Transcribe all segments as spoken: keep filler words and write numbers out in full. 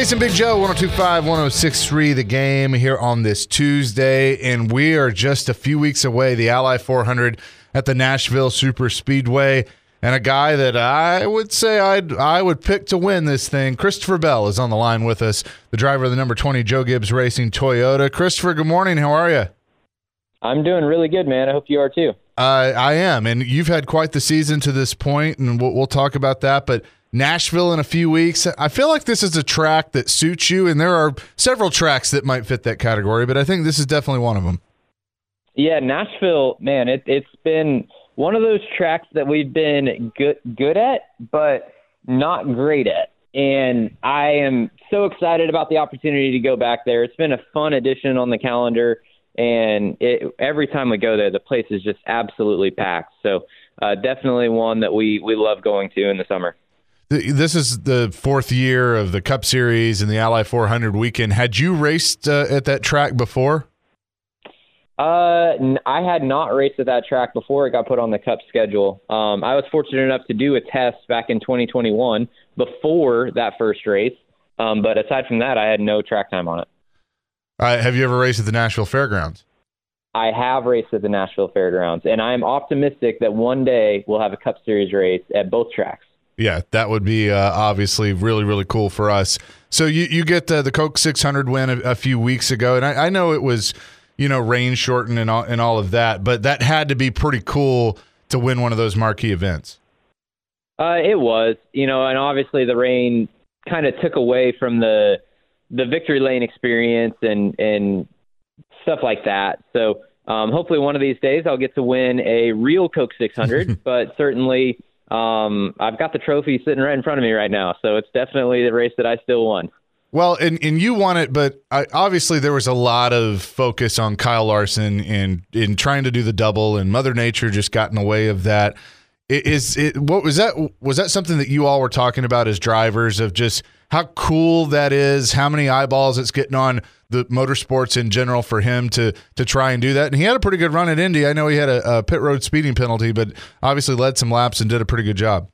Chasing Big Joe, one oh two point five, one oh six point three, The Game here on this Tuesday, and we are just a few weeks away, the Ally four hundred at the Nashville Super Speedway, and a guy that I would say I'd, I would pick to win this thing, Christopher Bell, is on the line with us, the driver of the number twenty Joe Gibbs Racing Toyota. Christopher, good morning. How are you? I'm doing really good, man. I hope you are too. Uh, I am, and you've had quite the season to this point, and we'll, we'll talk about that, but Nashville in a few weeks. I feel like this is a track that suits you, and there are several tracks that might fit that category, but I think this is definitely one of them. Yeah, Nashville, man, it, it's been one of those tracks that we've been good good at, but not great at. And I am so excited about the opportunity to go back there. It's been a fun addition on the calendar, and it, every time we go there, the place is just absolutely packed. So uh, definitely one that we, we love going to in the summer. This is the fourth year of the Cup Series and the Ally four hundred weekend. Had you raced uh, at that track before? Uh, I had not raced at that track before it got put on the Cup schedule. Um, I was fortunate enough to do a test back in twenty twenty-one before that first race. Um, but aside from that, I had no track time on it. Uh, have you ever raced at the Nashville Fairgrounds? I have raced at the Nashville Fairgrounds, and I'm optimistic that one day we'll have a Cup Series race at both tracks. Yeah, that would be uh, obviously really, really cool for us. So you, you get the, the Coke six hundred win a, a few weeks ago, and I, I know it was, you know, rain shortened and all, and all of that, but that had to be pretty cool to win one of those marquee events. Uh, it was, you know, and obviously the rain kind of took away from the the victory lane experience and, and stuff like that. So um, hopefully one of these days I'll get to win a real Coke six hundred, but certainly – Um, I've got the trophy sitting right in front of me right now, so it's definitely the race that I still won. Well, and, and you won it, but I, obviously there was a lot of focus on Kyle Larson and in trying to do the double, and Mother Nature just got in the way of that. Is it what was that? Was that something that you all were talking about as drivers of just how cool that is, how many eyeballs it's getting on the motorsports in general for him to to try and do that? And he had a pretty good run at Indy. I know he had a, a pit road speeding penalty, but obviously led some laps and did a pretty good job.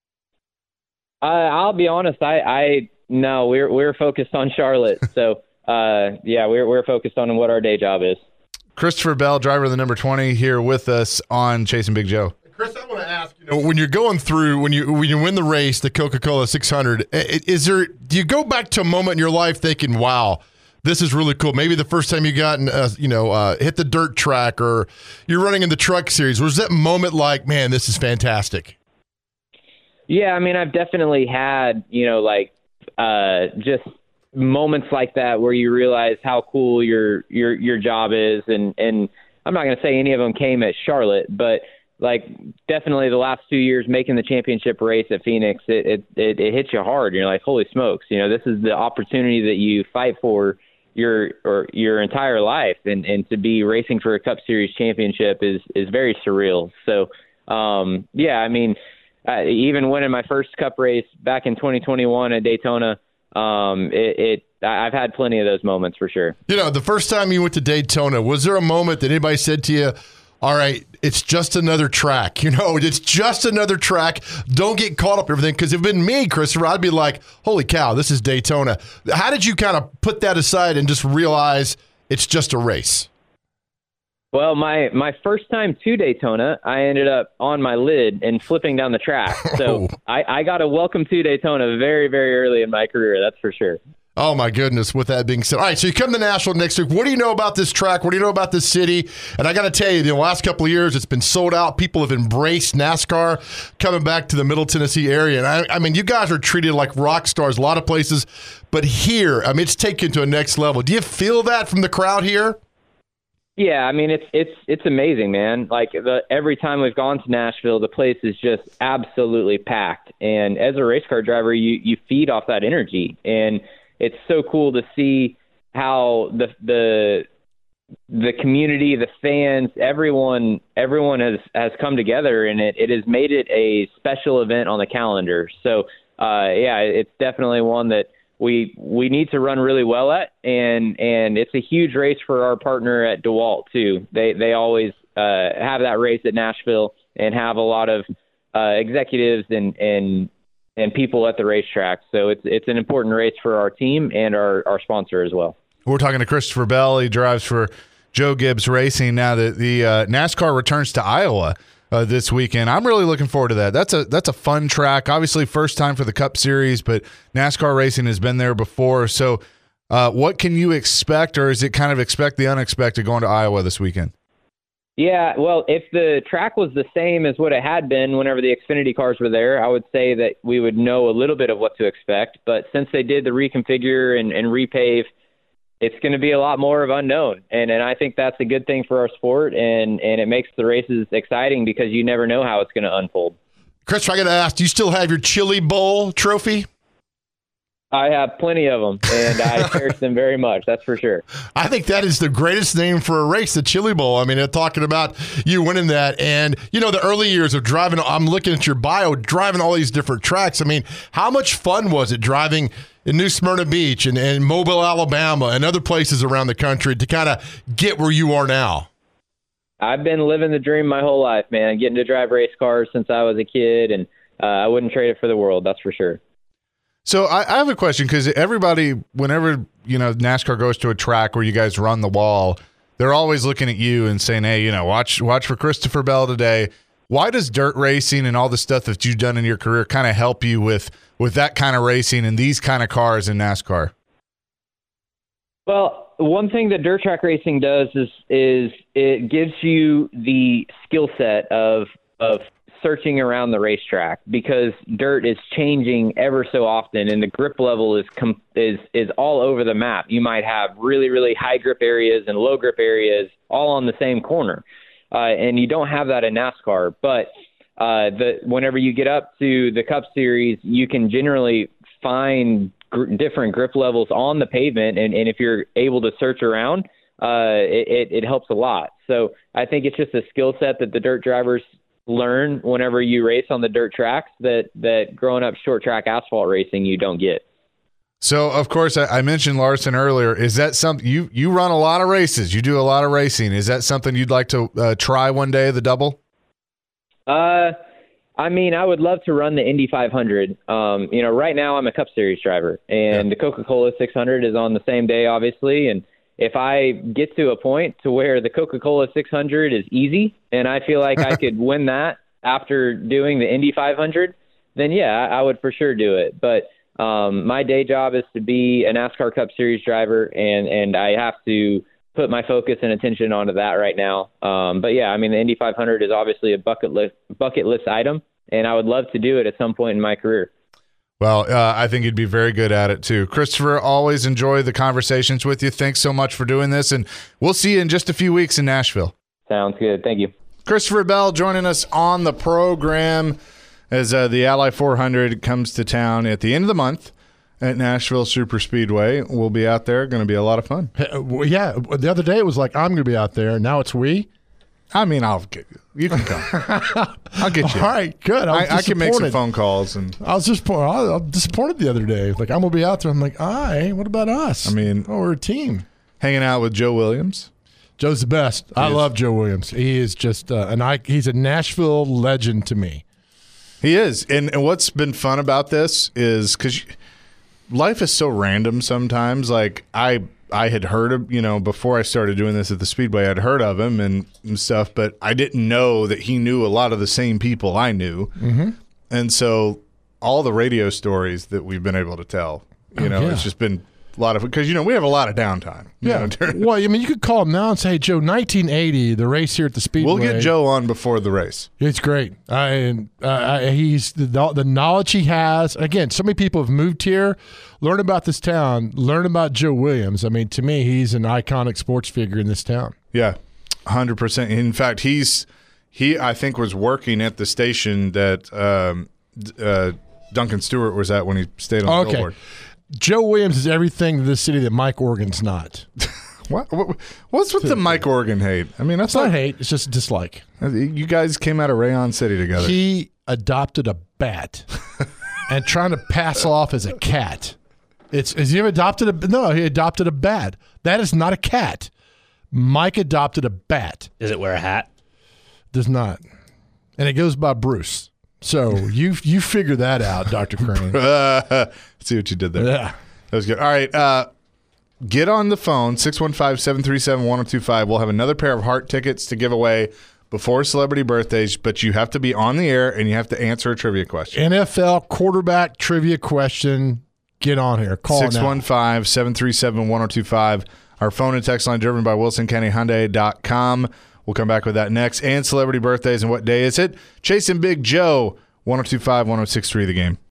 Uh, I'll be honest. I, I no, we're we're focused on Charlotte. So uh, yeah, we're we're focused on what our day job is. Christopher Bell, driver of the number twenty, here with us on Chasing Big Joe. Chris, I want to ask, you know, when you're going through, when you when you win the race, the Coca-Cola six hundred, is there, do you go back to a moment in your life thinking, wow, this is really cool? Maybe the first time you got, uh, you know, uh, hit the dirt track, or you're running in the truck series. Was that moment like, man, this is fantastic? Yeah, I mean, I've definitely had, you know, like uh, just moments like that where you realize how cool your your your job is, and and I'm not going to say any of them came at Charlotte, but like definitely the last two years making the championship race at Phoenix, it, it, it, it hits you hard. You're like, holy smokes, you know, this is the opportunity that you fight for your or your entire life. And, and to be racing for a Cup Series championship is, is very surreal. So, um, yeah, I mean, uh, even winning my first Cup race back in twenty twenty-one at Daytona, um, it, it I've had plenty of those moments for sure. You know, the first time you went to Daytona, was there a moment that anybody said to you, all right, it's just another track. You know, it's just another track. Don't get caught up in everything. Because if it had been me, Christopher, I'd be like, holy cow, this is Daytona. How did you kind of put that aside and just realize it's just a race? Well, my, my first time to Daytona, I ended up on my lid and flipping down the track. So Oh. I, I got a welcome to Daytona very, very early in my career. That's for sure. Oh, my goodness. With that being said, all right, so you come to Nashville next week. What do you know about this track? What do you know about this city? And I got to tell you, the last couple of years, it's been sold out. People have embraced NASCAR coming back to the Middle Tennessee area. And, I, I mean, you guys are treated like rock stars a lot of places. But here, I mean, it's taken to a next level. Do you feel that from the crowd here? Yeah, I mean, it's it's it's amazing, man. Like, the, every time we've gone to Nashville, the place is just absolutely packed. And as a race car driver, you, you feed off that energy. And it's so cool to see how the the the community, the fans, everyone everyone has, has come together, and it, it has made it a special event on the calendar. So, uh, yeah, it's definitely one that we we need to run really well at, and and it's a huge race for our partner at DeWalt too. They they always uh, have that race at Nashville and have a lot of uh, executives and and and people at the racetrack. So it's it's an important race for our team and our, our sponsor as well. We're talking to Christopher Bell. He drives for Joe Gibbs Racing. Now that the uh, NASCAR returns to Iowa uh, this weekend, I'm really looking forward to that. That's a that's a fun track. Obviously, first time for the Cup Series, but NASCAR racing has been there before. So, uh, what can you expect, or is it kind of expect the unexpected going to Iowa this weekend? Yeah, well, if the track was the same as what it had been whenever the Xfinity cars were there, I would say that we would know a little bit of what to expect. But since they did the reconfigure and, and repave, it's going to be a lot more of unknown. And and I think that's a good thing for our sport, and, and it makes the races exciting because you never know how it's going to unfold. Chris, I got to ask, do you still have your Chili Bowl trophy? I have plenty of them, and I cherish them very much. That's for sure. I think that is the greatest name for a race, the Chili Bowl. I mean, they're talking about you winning that. And, you know, the early years of driving, I'm looking at your bio, driving all these different tracks. I mean, how much fun was it driving in New Smyrna Beach and, and Mobile, Alabama, and other places around the country to kind of get where you are now? I've been living the dream my whole life, man, getting to drive race cars since I was a kid, and uh, I wouldn't trade it for the world, that's for sure. So I, I have a question, because everybody, whenever, you know, NASCAR goes to a track where you guys run the wall, they're always looking at you and saying, hey, you know, watch watch for Christopher Bell today. Why does dirt racing and all the stuff that you've done in your career kind of help you with, with that kind of racing and these kind of cars in NASCAR? Well, one thing that dirt track racing does is is it gives you the skill set of of searching around the racetrack, because dirt is changing ever so often, and the grip level is com- is is all over the map. You might have really really high grip areas and low grip areas all on the same corner, uh, and you don't have that in NASCAR. But uh, the whenever you get up to the Cup Series, you can generally find gr- different grip levels on the pavement, and, and if you're able to search around, uh, it, it, it helps a lot. So I think it's just a skill set that the dirt drivers learn whenever you race on the dirt tracks that that growing up short track asphalt racing you don't get. So of course I, I mentioned Larson earlier. Is that something you you run a lot of races? You do a lot of racing. Is that something you'd like to uh, try one day, the double? Uh, I mean, I would love to run the Indy five hundred. Um, you know, right now I'm a Cup Series driver, and yeah. the Coca-Cola six hundred is on the same day, obviously, and if I get to a point to where the Coca-Cola six hundred is easy and I feel like I could win that after doing the Indy five hundred, then yeah, I would for sure do it. But um, my day job is to be a NASCAR Cup Series driver, and, and I have to put my focus and attention onto that right now. Um, but yeah, I mean, the Indy five hundred is obviously a bucket list, bucket list item, and I would love to do it at some point in my career. Well, uh, I think you'd be very good at it too. Christopher, always enjoy the conversations with you. Thanks so much for doing this, and we'll see you in just a few weeks in Nashville. Sounds good. Thank you. Christopher Bell joining us on the program as uh, the Ally four hundred comes to town at the end of the month at Nashville Super Speedway. We'll be out there. Going to be a lot of fun. Well, yeah, the other day it was like, I'm going to be out there. Now it's we. I mean, I'll get you. You can come. I'll get you. All right, good. I, I, I can make some phone calls. And I was just I was disappointed the other day. Like, I'm going to be out there. I'm like, all right, what about us? I mean, oh, we're a team. Hanging out with Joe Williams. Joe's the best. He I is. love Joe Williams. He is just uh, an he's a Nashville legend to me. He is. And, and what's been fun about this is because life is so random sometimes. Like, I I had heard of, you know, before I started doing this at the Speedway, I'd heard of him and, and stuff, but I didn't know that he knew a lot of the same people I knew. Mm-hmm. And so all the radio stories that we've been able to tell, you oh, know, yeah. it's just been a lot of, because, you know, we have a lot of downtime. Yeah. Know, well, I mean, you could call him now and say, hey, Joe, nineteen eighty, the race here at the Speedway. We'll get Joe on before the race. It's great. I, uh, he's the, the knowledge he has. Again, so many people have moved here, learn about this town, learn about Joe Williams. I mean, to me, he's an iconic sports figure in this town. Yeah, one hundred percent. In fact, he's he, I think, was working at the station that um, uh, Duncan Stewart was at when he stayed on the okay. billboard. Joe Williams is everything to this city that Mike Organ's not. what, what? What's with the Mike Organ hate? I mean, that's it's not like, hate. It's just dislike. You guys came out of Rayon City together. He adopted a bat and trying to pass off as a cat. It's has he ever adopted a no? He adopted a bat. That is not a cat. Mike adopted a bat. Does it wear a hat? Does not, and it goes by Bruce. So you you figure that out, Doctor Crane. Uh, see what you did there. Yeah. That was good. All right. Uh, get on the phone, six one five, seven three seven, one oh two five. We'll have another pair of heart tickets to give away before celebrity birthdays, but you have to be on the air and you have to answer a trivia question. N F L quarterback trivia question. Get on here. Call six one five, seven three seven, one oh two five. Our phone and text line driven by Wilson County Hyundai dot com. We'll come back with that next. And celebrity birthdays and what day is it? Chasing Big Joe, one oh two five, one oh six three The Game.